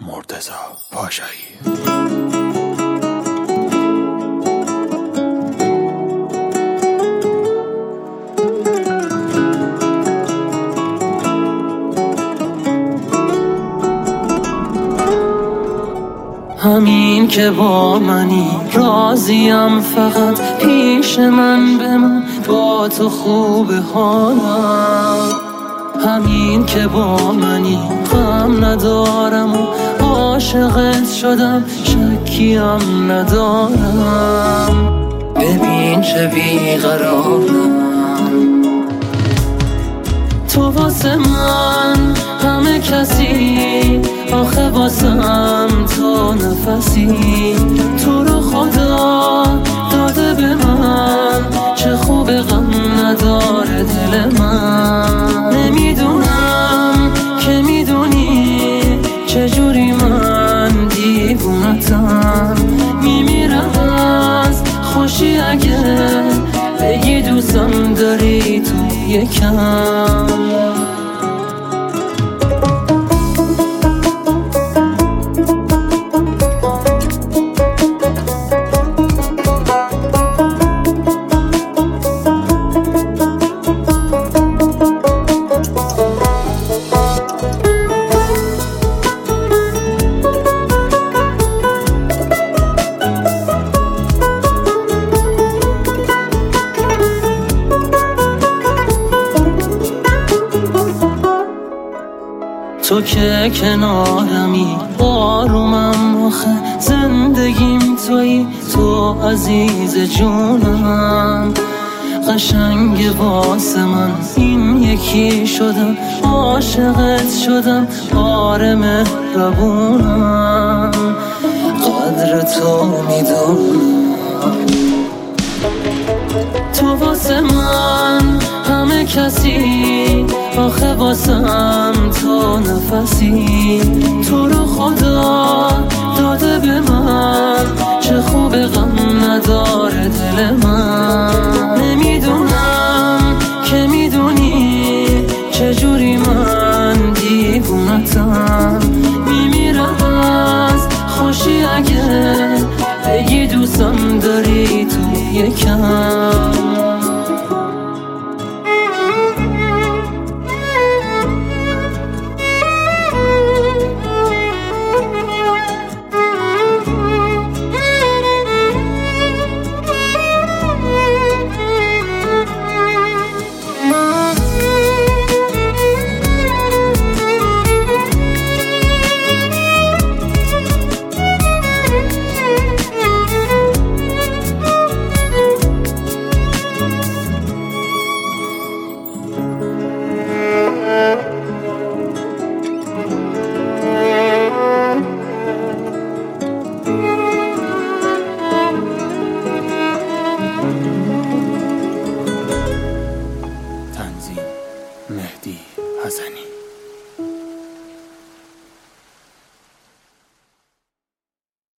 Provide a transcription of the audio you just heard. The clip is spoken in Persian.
مرتضی پاشایی. همین که با منی راضیم، فقط پیش من بمون، با تو خوب حالم. همین که با منی غم ندارم و عاشقت شدم، شکیم ندارم. ببین چه بیقرارم، تو واسه من همه کسی، آخه واسم تو نفسی. تو رو خدا داده به من، چه خوب غم نداره دل من. نمیدونم که میدونی چجوری من دیوونتم. میمیرم از خوشی اگه بگی دوستم داری تو یکم. تو که کنارمی آرومم، آخه زندگیم تویی، تو عزیز جونم. قشنگ واسه من این یکی شدم، عاشقت شدم، آره مهربونم. قدر تو میدونم، تو واسه من همه کسی، آخه واسم تو نفسی. تو رو خدا داده به من، چه خوب غم نداره دل من. نمیدونم که میدونی چجوری من دیوونتم.